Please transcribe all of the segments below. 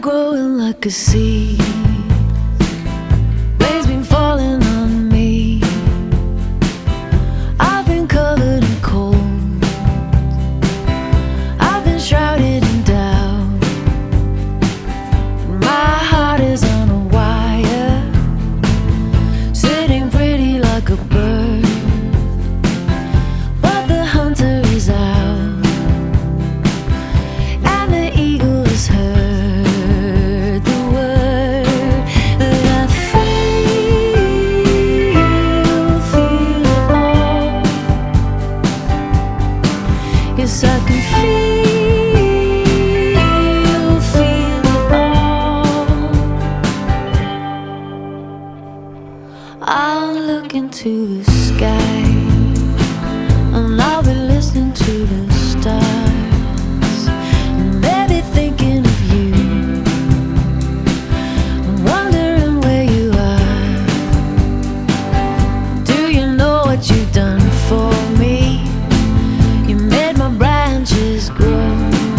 growing like a seed. Rain's been falling on me. I've been covered in cold. I've been shrouded in doubt. My heart is on a wire, sitting pretty like a bird. But the hunter is out, and the eagle is heard. Yes, I can feel it all. I'll look into the sky, and I'll be listening to the stars, and maybe thinking of you, wondering where you are. Do you know what you've done for me? Branches grow,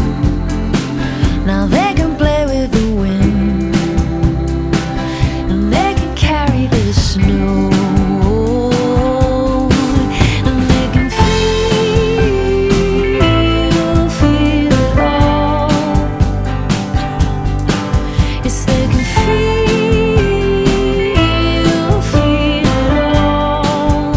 now they can play with the wind, and they can carry the snow, and they can feel it all. Yes, they can feel it all.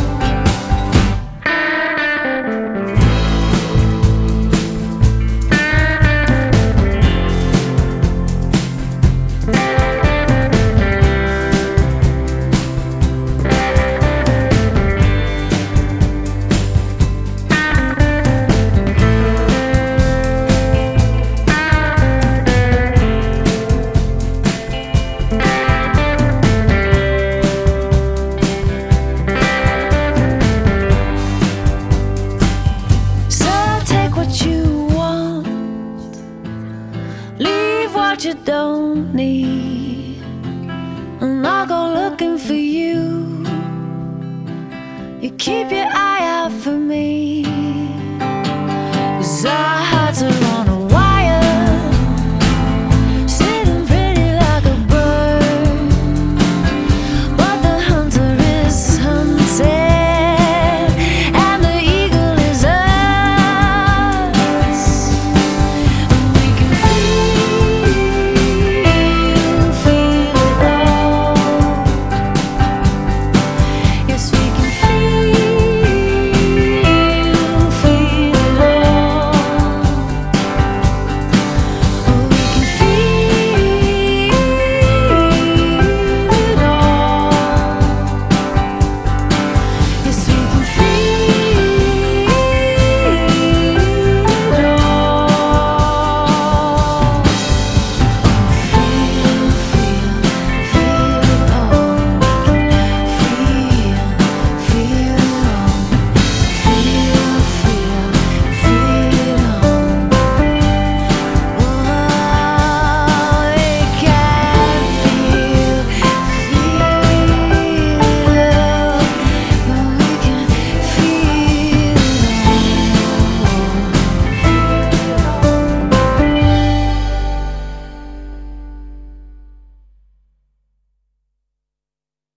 What you don't need, and I'll go looking for you. You keep your eye out for me, 'cause our hearts are